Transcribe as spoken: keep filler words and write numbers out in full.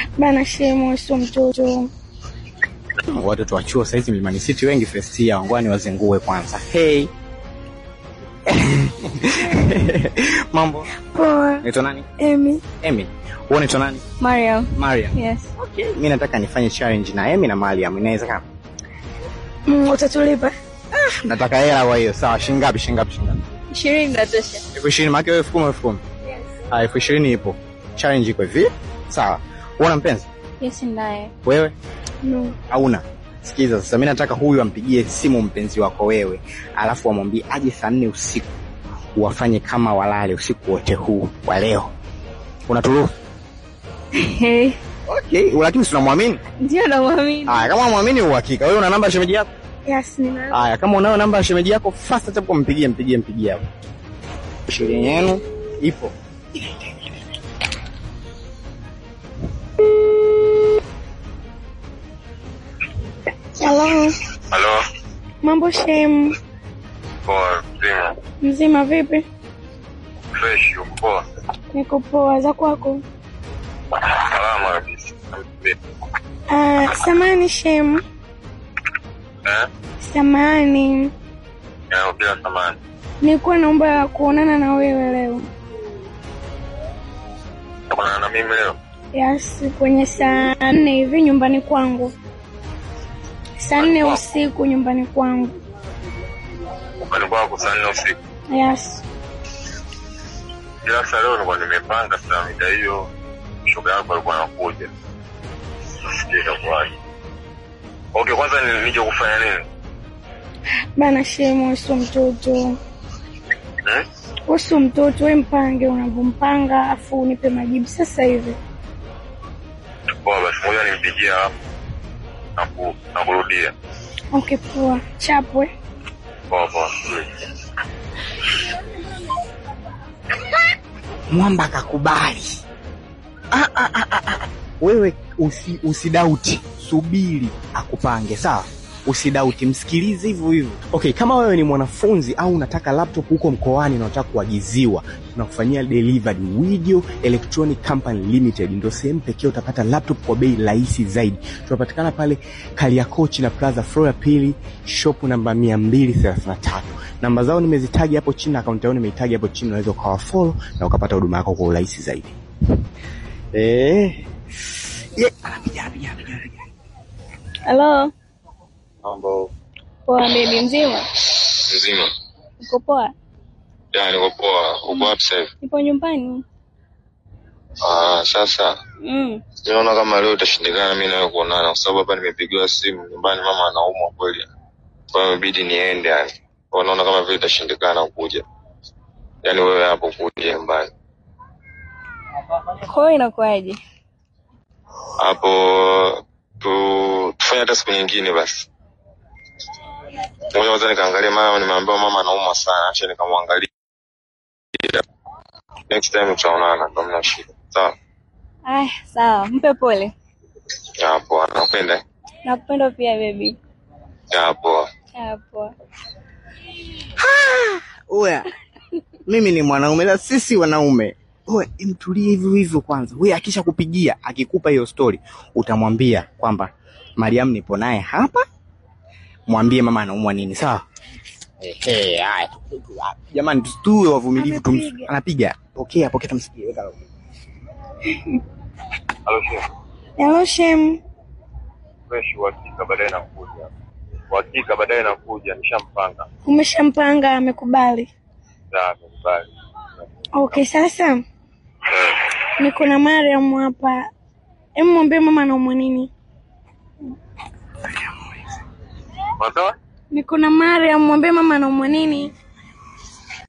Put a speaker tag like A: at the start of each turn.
A: Bana shemo sio mtoto.
B: Watoto wa chuo saizi Mlimani City wengi first year wangwani wazengue kwanza. Hey. Mambo.
A: Poa.
B: Unaitwa nani?
A: Emi.
B: Emi. Wewe unaitwa nani?
A: Mariam.
B: Mariam.
A: Yes.
B: Okay. Mimi nataka nifanye challenge na Emi na Mariam. Inawezekana?
A: Mm, utatulipa?
B: Ah, nataka hela kwa hiyo. Sawa, shilingi ngapi? Shilingi ngapi? Shilingi ngapi?
A: ishirini ndatosha.
B: elfu ishirini maki wewe elfu kumi elfu kumi.
A: Yes.
B: Ah, elfu ishirini ipo. Challenge iko hivi. Sawa. Wewe mpenzi?
A: Yes, ndaye.
B: Wewe?
A: No.
B: Hauna. Sikiza sasa, mimi nataka huyu ampigie simu mpenzi wako wewe, alafu amwambie aje saa nne usiku. Wafanye kama walale usiku wote huu wa leo. Unaturuhusu?
A: Hey.
B: Okay, lakini si unamwamini?
A: Ndio namwamini.
B: Haya, kama unamwamini uhakika. Wewe una namba ya shemeji yako?
A: Yes, nina.
B: Haya, kama unayo namba ya shemeji yako, fast hapo mpigie mpigie mpigie hapo. Shemeji yenu ipo.
A: Hello.
C: Hello.
A: Mambo shem.
C: Poa, mzima.
A: Mzima vipi?
C: Fresh, uko poa?
A: Niko poa, za kwako?
C: Salama kabisa.
A: Ah, samani shem.
C: Eh?
A: Samani.
C: Ya, bila samani.
A: Nilikuwa naomba kuonana na wewe leo.
C: Kuonana na mimi leo?
A: Yes, kwenye saa nne hivi nyumbani kwangu. Saa nne usiku nyumbani kwangu.
C: Nyumbani kwako saa nne usiku?
A: Yes.
C: Ila saa leo nilikuwa nimepanga saa mida hiyo. Shoga yako alikuwa anakuja. Sijui kwaje. Okay, kwanza nije kufanya nini?
A: Bana shemo sio mtoto.
C: Eh?
A: Usi mtoto, wewe mpange unavompanga afu unipe majibu sasa hivi.
C: Poa, basi moja nimpigia hapo. Naku nakurudia.
A: Okay, poa. Chapwe.
C: Poa poa.
B: Mwamba kakubali. Ah ah ah ah. Wewe usi usidauti, subiri akupange, sawa? Usidauti, msikilize hivyo hivyo. Okay, kama wewe ni mwanafunzi au unataka laptop huko mkoani na unataka kuagiziwa, tunakufanyia delivery. Video Electronic Company Limited ndio sehemu pekee utapata laptop kwa bei rahisi zaidi. Tunapatikana pale Kariakoo na Plaza floor ya pili, shop namba mia mbili thelathini na tatu. Namba zao nimezitagi hapo chini na account yao nimeitagi hapo chini, unaweza ukawafollow na ukapata huduma yako kwa urahisi zaidi. Eh. Yeah, anapiga anapiga anapiga.
A: Hello.
C: Mambo.
A: Poa baby, mzima?
C: Mzima.
A: Uko poa?
C: Ya, niko poa. Uko wapi sasa?
A: Nipo nyumbani.
C: Ah, sasa.
A: Mm.
C: Naona kama leo utashindikana mimi nawe kuonana kwa sababu hapa nimepigiwa simu nyumbani, mama anaumwa kweli. Kwa hiyo inabidi niende yani. Kwa naona kama vile utashindikana kuja. Yaani wewe hapo kuja nyumbani.
A: Kwa inakuaje?
C: Hapo tu tufanye hata siku nyingine basi. Ngoja kwanza nikaangalia, mama nimeambiwa mama anaumwa sana, acha nikamwangalia. Next time tutaonana kama na shida. Sawa?
A: Ah, sawa. Mpe pole.
C: Ya poa, nakupenda.
A: Nakupenda pia baby.
C: Ya poa.
A: Ya poa.
B: Oya. Mimi ni mwanaume na sisi wanaume. Oya, mtulie hivyo hivyo kwanza. Wewe akisha kupigia, akikupa hiyo story, utamwambia kwamba Mariam nipo naye hapa. Mwambie mama anaumwa nini, sawa? Ehe, haya. Jamani tuwe wavumilivu, tumsikie. Anapiga. Pokea, pokea tumsikie. Weka hapo.
C: Hello chef.
A: Hello shem.
C: Fresh uhakika baadaye nakuja. Uhakika baadaye nakuja, nishampanga.
A: Umeshampanga, amekubali?
C: Ya, amekubali.
A: Okay, sasa.
C: Eh.
A: Niko na Mariam hapa. Hebu mwambie mama anaumwa nini?
C: Mwanzo?
A: Niko na Mariam, mwambie mama anaumwa nini?